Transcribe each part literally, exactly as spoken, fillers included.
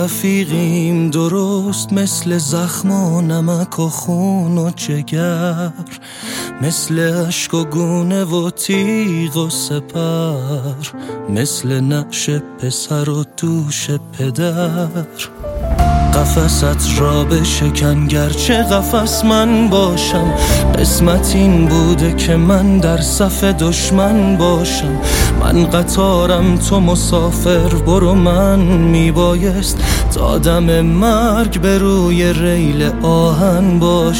رفیقیم درست مثل زخم و نمک و خون و جگر، مثل عشق و گونه و تیغ و سپر، مثل نعش پسر و دوش پدر. قفست را بشکن گرچه قفس من باشم، قسمت این بوده که من در صف دشمن باشم. من قطارم تو مسافر، برو من میبایست تا دم مرگ به روی ریل آهن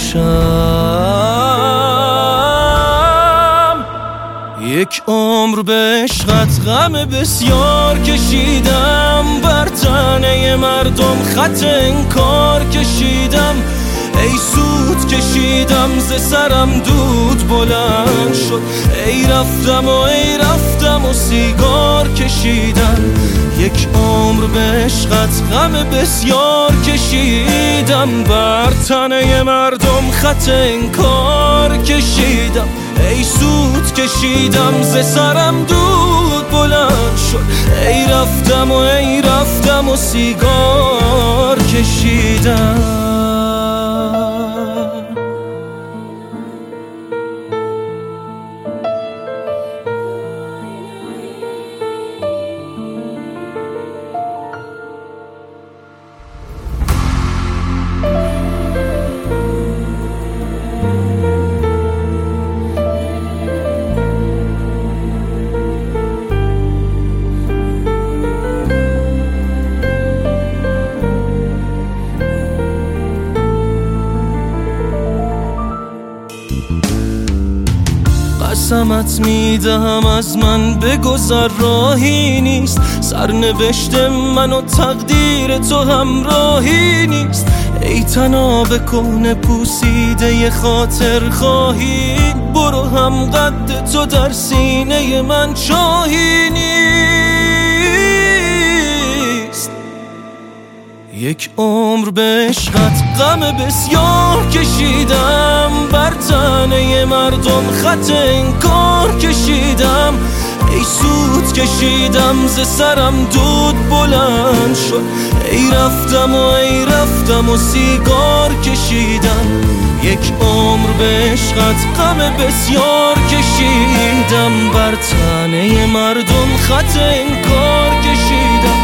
باشم. یک عمر به عشقت غم بسیار کشیدم، بر تنه مردم خط انکار کشیدم. ای سود کشیدم ز سرم دود بلند شد، ای رفتم و ای رفتم و سیگار کشیدم. یک عمر به عشقت غم بسیار کشیدم، بر تنه مردم خط انکار کشیدم. ای سود کشیدم ز سرم دود بلند شد، ای رفتم و ای رفتم و سیگار کشیدم. قسمت میدهم از من بگذر راهی نیست، سرنوشت من و تقدیر تو همراهی نیست. ای تناب کهنه پوسیده خاطر خواهی، برو هم قد تو در سینه من چاهی نیست. یک عمر به عشقت غم بسیار کشیدم، بر تنه مردم خط انکار کشیدم. ای سود کشیدم ز سرم دود بلند شد، ای رفتم و ای رفتم و سیگار کشیدم. یک عمر به عشقت غم بسیار کشیدم، بر تنه مردم خط انکار کشیدم.